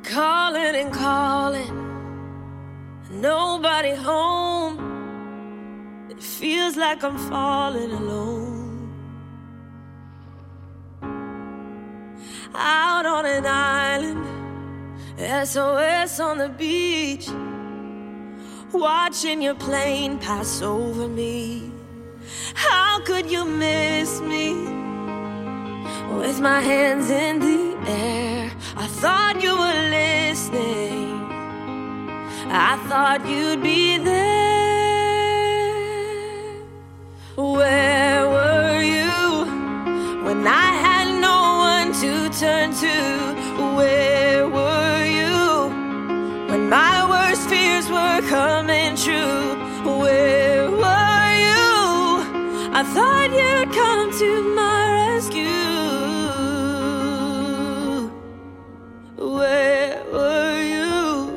calling and calling, nobody home. It feels like I'm falling alone. Out on an island, SOS on the beach, watching your plane pass over me. How could you miss me? With my hands in the air, I thought you were listening. I thought you'd be there. Where were you when I had no one to turn to? Where were you when my worst fears were coming true? Where were you? I thought you'd come to my rescue. Where were you?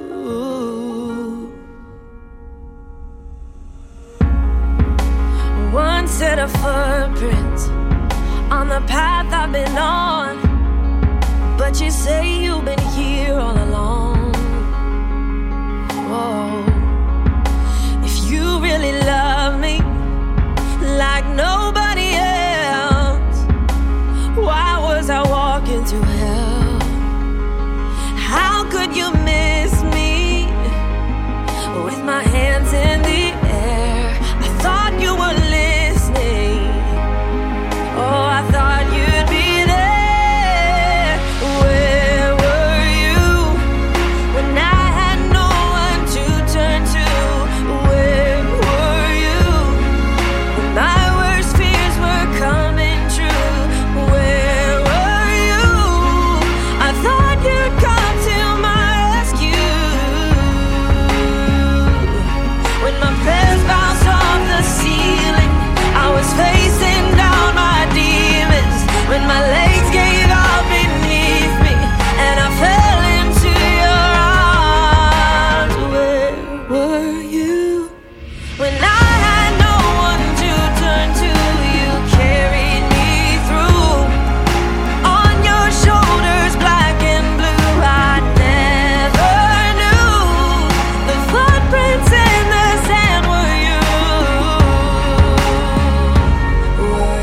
One set of footprints on the path I've been on, but you say you've been here all along. Whoa. If you really love me like nobody else, why was I walking through hell? How could you miss me with my hands in the air? I thought you were listening. Oh, I thought you'd be there. Where were you when I had no one to turn to? Where were you when my worst fears were coming true? Where were you? I thought you'd come to my rescue. When my prayers bounced off the ceiling, I was facing down my demons. When my legs gave out beneath me and I fell into your arms. Where were you when I had no one to turn to? You carried me through on your shoulders, black and blue. I never knew the footprints in the sand were you. Were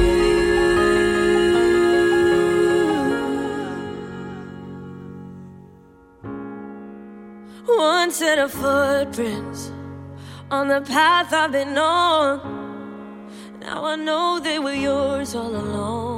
you? One set of footprints on the path I've been on. Now I know they were yours all along.